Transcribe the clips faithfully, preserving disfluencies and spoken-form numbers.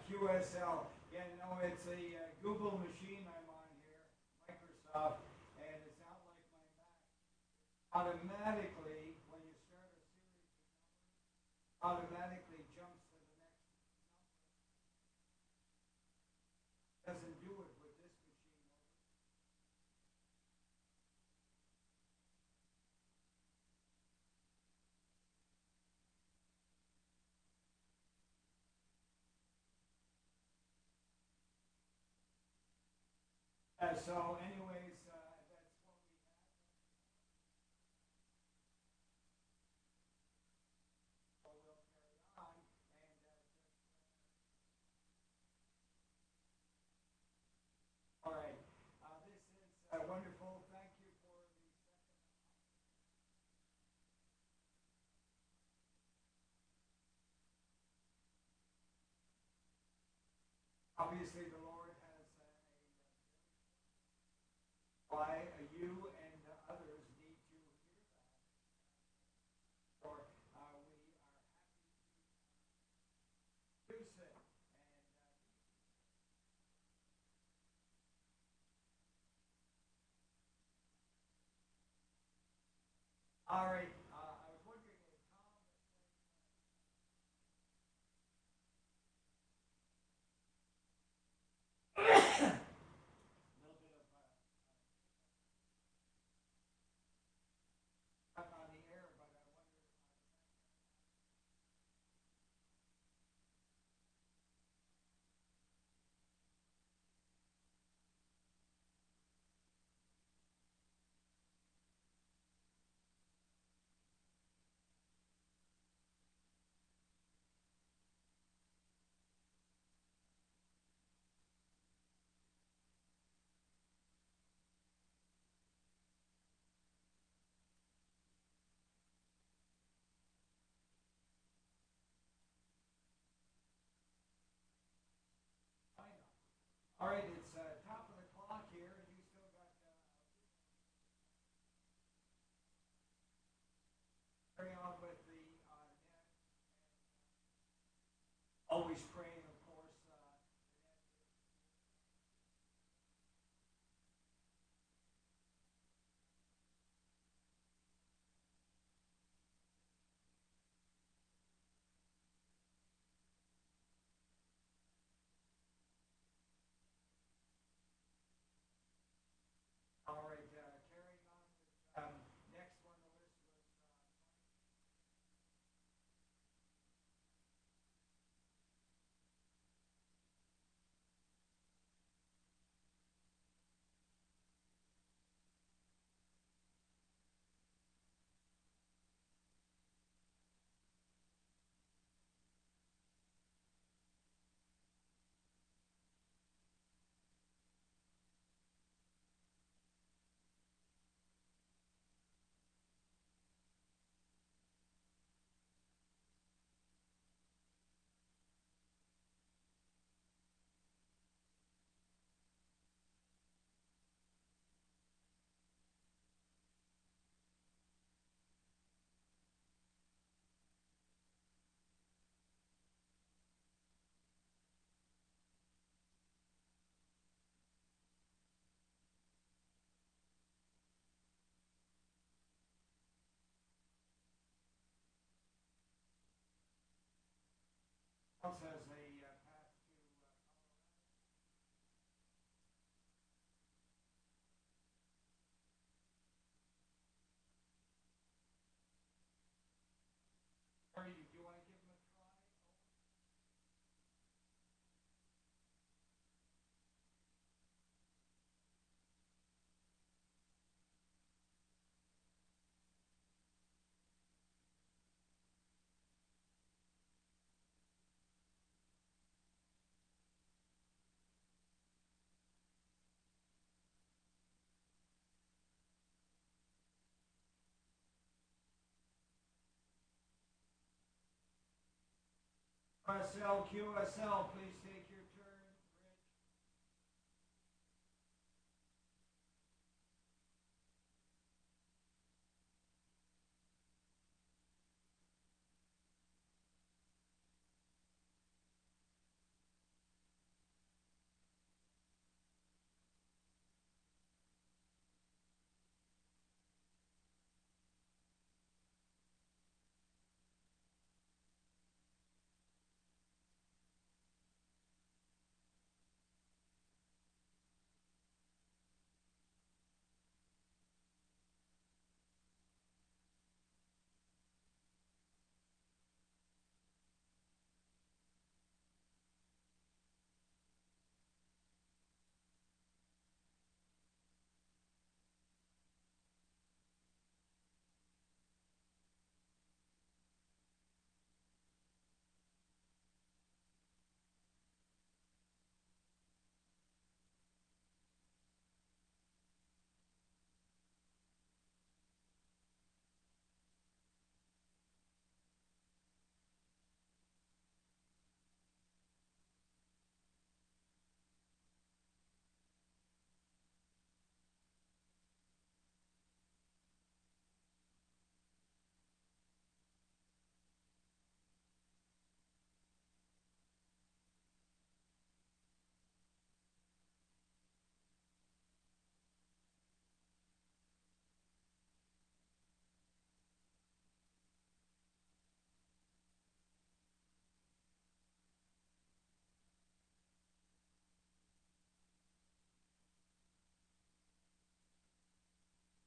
Q S L. Yeah, no, it's a uh, Google machine I'm on here, Microsoft, and it's not like my Mac. Automatically, when you start a series, automatically jumps to the next number. Doesn't do it with this machine. Uh, so, anyways, uh, that's what we have. So we'll carry on, and uh, all right. Uh, this is uh, wonderful. Thank you for the second. Obviously, the Lord has uh, a why uh, you and uh, others need to hear that. Or uh, we are happy to produce it. And uh, all right. Uh, I was wondering if Tom a little bit of uh, not on the air, but I wonder. All right, it's uh, top of the clock here, and you still got uh, carry on with the uh, net. Always praying, of course. Uh, all right, uh, carrying on with um, next one. The list was uh, else has a uh, path to. Uh, Or you, do you want to give them a try? Q S L, Q S L, please take your turn, Rich.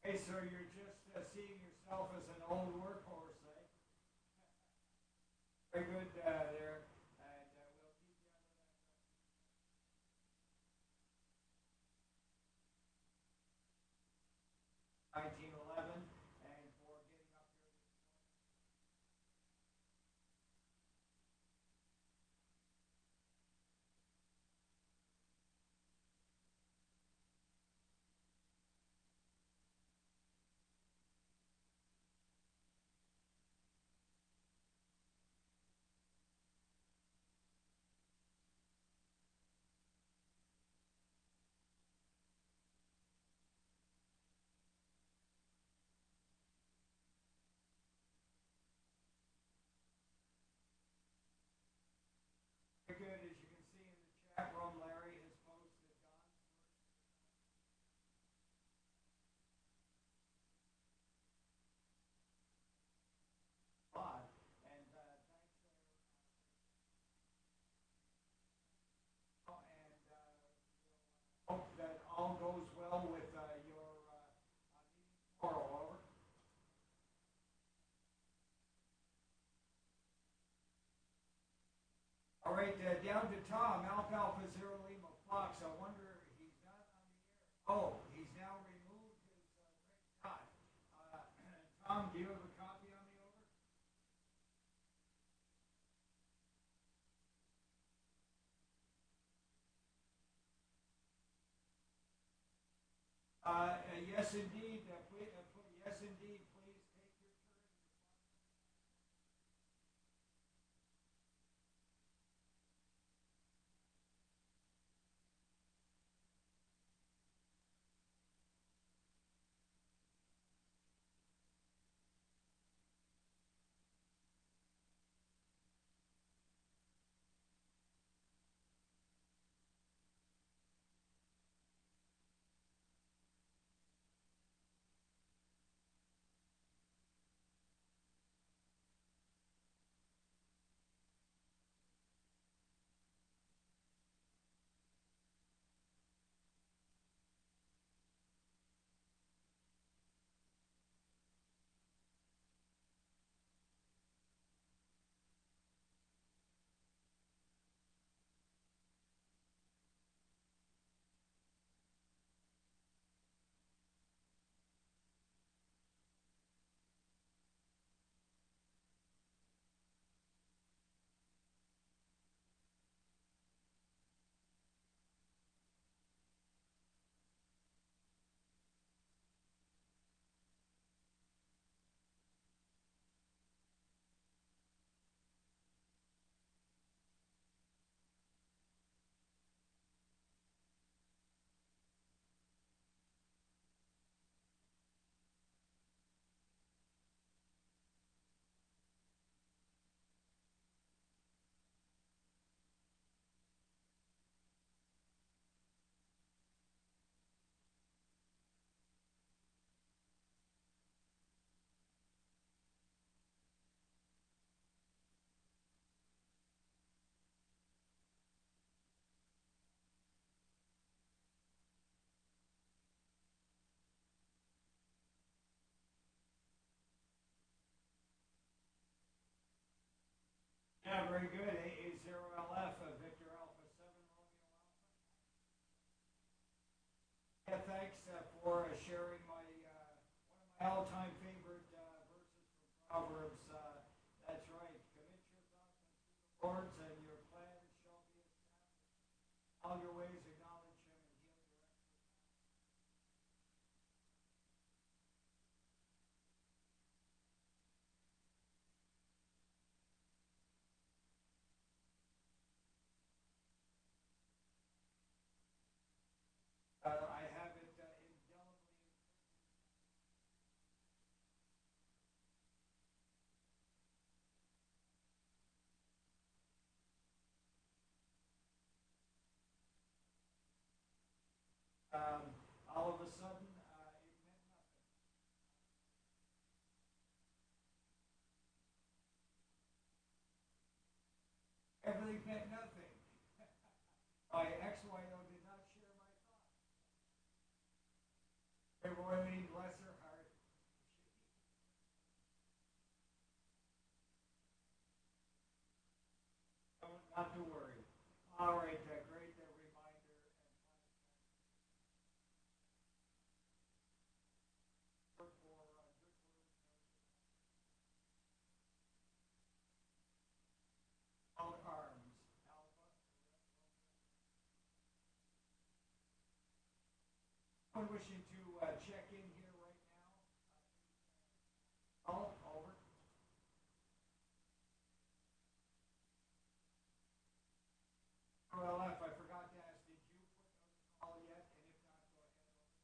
Hey, so you're just uh, seeing yourself as an old workhorse, eh? Very good uh, there, and uh, we'll keep you under that nineteen eleven, and for getting up here. Very good. As you can see in the chat room, Larry has posted Don Lot, and uh, thanks there. And uh, hope that all goes well with uh, your uh, uh, meeting tomorrow. Over. All right, uh, down to Tom, Alfalfa Zero Lima Fox. I wonder he's not on the air. Oh, he's now removed his uh, red dot. Uh, Tom, do you have a copy on me? Over. Uh, uh, yes, indeed. Uh, please, uh, pl- yes, indeed. Please take your turn. Yeah, very good. A A zero L F, uh, Victor Alpha seven Romeo Alpha. Yeah, thanks uh, for uh, sharing my uh, one of my all-time favorite uh, verses from Proverbs. Uh, that's right. Commit your thoughts unto the Lord, and your plans shall be established. All your ways acknowledge Him, and He'll direct. Uh, I have it uh, indelibly. Um, all of a sudden, uh, it meant nothing. Everything meant nothing. My X Y O did not share my thoughts. Hey, Roy, bless her heart. Not to worry. All right, uh, great uh, reminder. And for uh, Good Arms, Alpha. Anyone wishing to uh, check in here right now? Oh, over. Well, if I forgot to ask, did you put out a call yet? And if not, go ahead.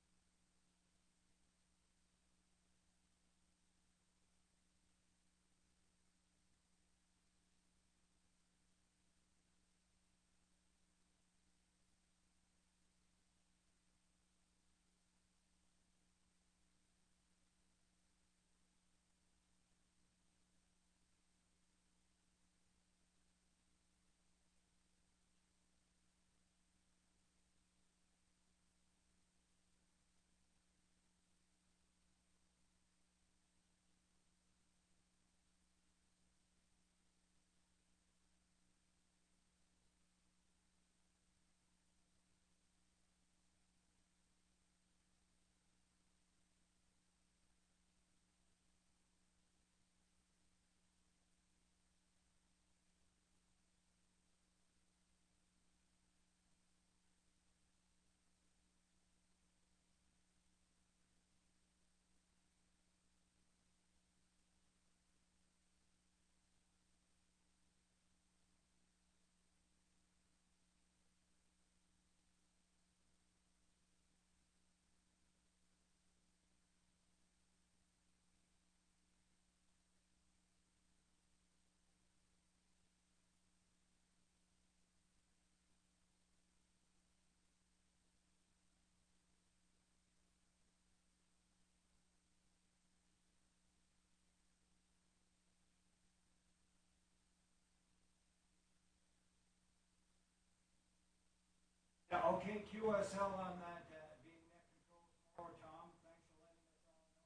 Yeah, okay, Q S L on that, uh, being net control tomorrow, Tom. Thanks for letting us all know.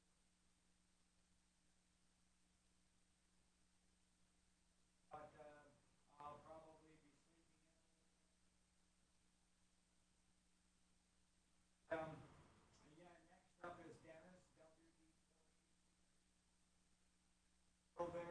But uh, I'll probably be sleeping in. Um, yeah, next up is Dennis, W D four. There.